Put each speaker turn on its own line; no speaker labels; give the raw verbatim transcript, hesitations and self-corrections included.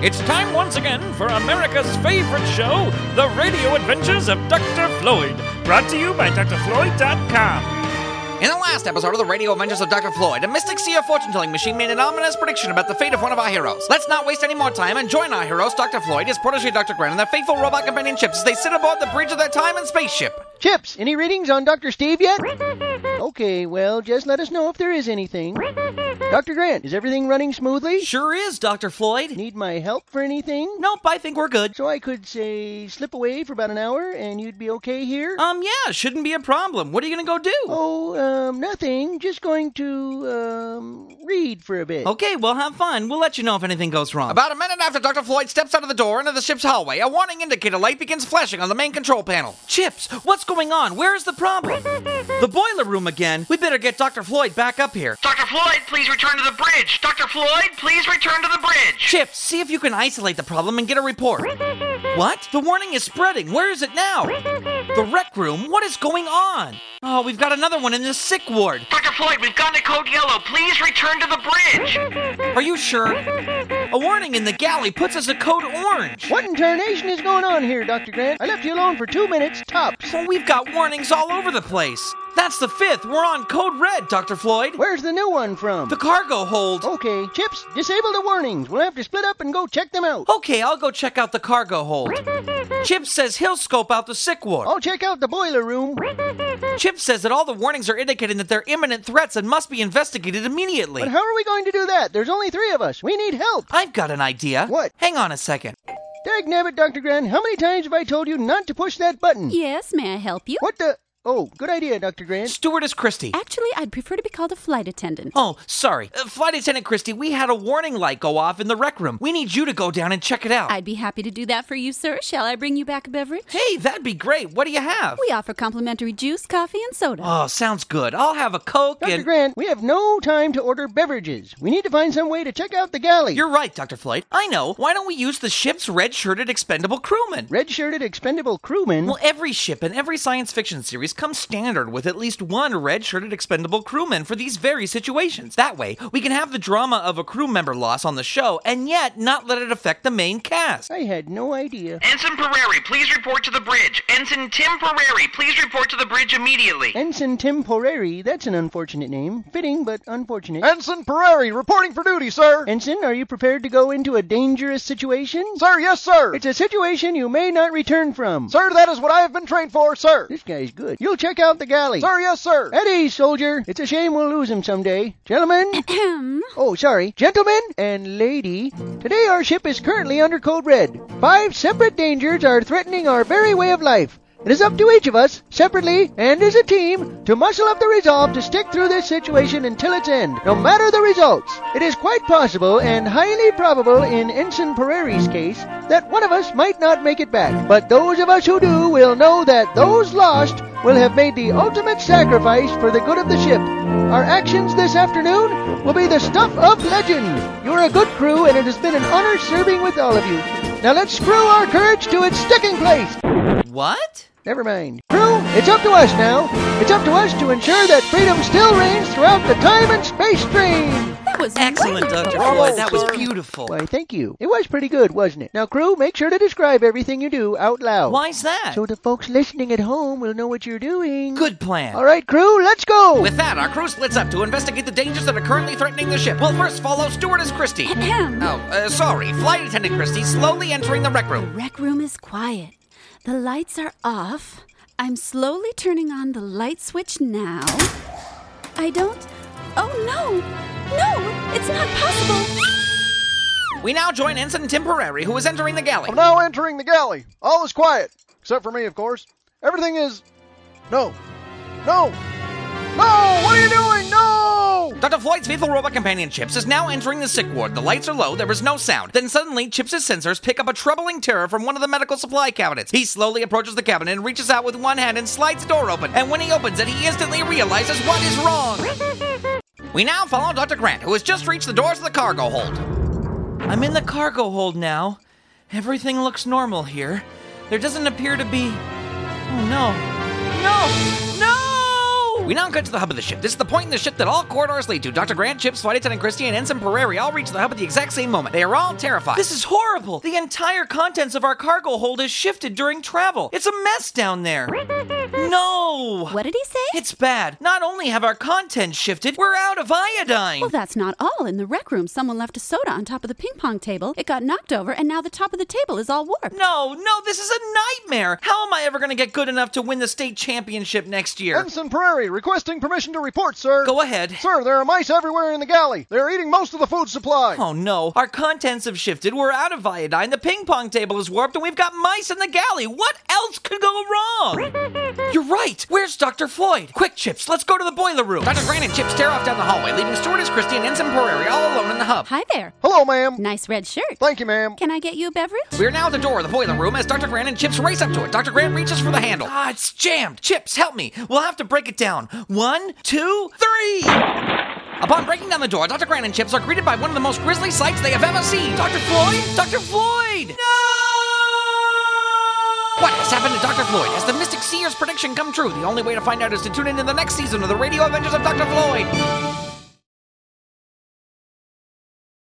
It's time once again for America's favorite show, The Radio Adventures of Doctor Floyd, brought to you by D R Floyd dot com.
In the last episode of the Radio Adventures of Doctor Floyd, a mystic seer fortune-telling machine made an ominous prediction about the fate of one of our heroes. Let's not waste any more time and join our heroes, Doctor Floyd, his protege Doctor Grant, and their faithful robot companion Chips as they sit aboard the bridge of their time and spaceship.
Chips, any readings on Doctor Steve yet? Okay, well, just let us know if there is anything. Doctor Grant, is everything running smoothly?
Sure is, Doctor Floyd.
Need my help for anything?
Nope, I think we're good.
So I could, say, slip away for about an hour and you'd be okay here?
Um, yeah, shouldn't be a problem. What are you gonna go do?
Oh, um, nothing. Just going to, um, read for a bit.
Okay, well, have fun. We'll let you know if anything goes wrong. About a minute after Doctor Floyd steps out of the door into the ship's hallway, a warning indicator light begins flashing on the main control panel. Chips, what's going on? Where is the problem? The boiler room again. We better get Doctor Floyd back up here.
Doctor Floyd, please return to the bridge. Doctor Floyd, please return to the bridge.
Chips, see if you can isolate the problem and get a report. What? The warning is spreading. Where is it now? The rec room? What is going on? Oh, we've got another one in the sick ward.
Doctor Floyd, we've gotten a code yellow. Please return to the bridge.
Are you sure? A warning in the galley puts us a code orange.
What in tarnation is going on here, Doctor Grant? I left you alone for two minutes, tops.
Well, we've got warnings all over the place. That's the fifth. We're on code red, Doctor Floyd.
Where's the new one from?
The cargo hold.
Okay, Chips, disable the warnings. We'll have to split up and go check them out.
Okay, I'll go check out the cargo hold. Chip says he'll scope out the sick ward.
I'll check out the boiler room.
Chip says that all the warnings are indicating that they're imminent threats and must be investigated immediately.
But how are we going to do that? There's only three of us. We need help.
I've got an idea.
What?
Hang on a second.
Dagnabbit, Doctor Grant, how many times have I told you not to push that button?
Yes, may I help you?
What the... Oh, good idea, Doctor Grant.
Stewardess Christie.
Actually, I'd prefer to be called a flight attendant.
Oh, sorry. Uh, Flight Attendant Christie, we had a warning light go off in the rec room. We need you to go down and check it out.
I'd be happy to do that for you, sir. Shall I bring you back a beverage?
Hey, that'd be great. What do you have?
We offer complimentary juice, coffee, and soda.
Oh, sounds good. I'll have a Coke
Doctor
and...
Grant, we have no time to order beverages. We need to find some way to check out the galley.
You're right, Doctor Floyd. I know. Why don't we use the ship's red-shirted expendable crewmen?
Red-shirted expendable crewmen?
Well, every ship in every science fiction series comes standard with at least one red-shirted expendable crewman for these very situations. That way, we can have the drama of a crew member loss on the show and yet not let it affect the main cast.
I had no idea.
Ensign Pereri, please report to the bridge. Ensign Tim Pereri, please report to the bridge immediately.
Ensign Tim Poreri, that's an unfortunate name. Fitting, but unfortunate.
Ensign Pereri, reporting for duty, sir.
Ensign, are you prepared to go into a dangerous situation?
Sir, yes, sir.
It's a situation you may not return from.
Sir, that is what I have been trained for, sir.
This guy's good. You'll check out the galley.
Sir, yes, sir.
At ease, soldier. It's a shame we'll lose him someday. Gentlemen. Oh, sorry. Gentlemen and lady, today our ship is currently under code red. Five separate dangers are threatening our very way of life. It is up to each of us, separately and as a team, to muscle up the resolve to stick through this situation until its end, no matter the results. It is quite possible and highly probable in Ensign Pereri's case that one of us might not make it back. But those of us who do will know that those lost will have made the ultimate sacrifice for the good of the ship. Our actions this afternoon will be the stuff of legend. You're a good crew and it has been an honor serving with all of you. Now let's screw our courage to its sticking place.
What?
Never mind. Crew, it's up to us now. It's up to us to ensure that freedom still reigns throughout the time and space stream.
That was
Excellent,
wonderful.
Doctor
Bravo,
Floyd. That was
sir.
beautiful.
Why, thank you. It was pretty good, wasn't it? Now, crew, make sure to describe everything you do out loud.
Why's that?
So the folks listening at home will know what you're doing.
Good plan.
All right, crew, let's go.
With that, our crew splits up to investigate the dangers that are currently threatening the ship. We'll first follow Stewardess Christie.
Ahem.
Oh, uh, sorry. Flight Attendant Christie slowly entering the rec
The
room.
rec room is quiet. The lights are off. I'm slowly turning on the light switch now. I don't... Oh, no! No! It's not possible!
We now join Ensign Tim Pereri, who is entering the galley.
I'm now entering the galley. All is quiet. Except for me, of course. Everything is... No. No! No! What are you doing? No!
Doctor Floyd's faithful robot companion Chips is now entering the sick ward. The lights are low, there is no sound. Then suddenly, Chips' sensors pick up a troubling terror from one of the medical supply cabinets. He slowly approaches the cabinet and reaches out with one hand and slides the door open. And when he opens it, he instantly realizes what is wrong. We now follow Doctor Grant, who has just reached the doors of the cargo hold. I'm in the cargo hold now. Everything looks normal here. There doesn't appear to be... Oh, no. No! No! We now get to the hub of the ship. This is the point in the ship that all corridors lead to. Doctor Grant, Chips, Flight Attendant Christie, and Ensign Prairie all reach the hub at the exact same moment. They are all terrified. This is horrible. The entire contents of our cargo hold is shifted during travel. It's a mess down there. No!
What did he say?
It's bad. Not only have our contents shifted, we're out of iodine.
Well, that's not all. In the rec room, someone left a soda on top of the ping pong table. It got knocked over, and now the top of the table is all warped.
No, no, this is a nightmare. How am I ever going to get good enough to win the state championship next year?
Ensign Prairie, requesting permission to report, sir.
Go ahead.
Sir, there are mice everywhere in the galley. They're eating most of the food supply.
Oh no, our contents have shifted. We're out of iodine. The ping pong table is warped, and we've got mice in the galley. What else could go wrong? You're right. Where's Doctor Floyd? Quick, Chips, let's go to the boiler room. Doctor Grant and Chips tear off down the hallway, leaving Stewardess Christie and Ensign Prairie all alone in the hub.
Hi there.
Hello, ma'am.
Nice red shirt.
Thank you, ma'am.
Can I get you a beverage?
We're now at the door of the boiler room as Doctor Grant and Chips race up to it. Doctor Grant reaches for the handle. Ah, it's jammed. Chips, help me. We'll have to break it down. One, two, three. Upon breaking down the door, Doctor Grant and Chips are greeted by one of the most grisly sights they have ever seen. Doctor Floyd? Doctor Floyd! No! What has happened to Doctor Floyd? Has the Mystic Seer's prediction come true? The only way to find out is to tune in to the next season of the Radio Adventures of Doctor Floyd.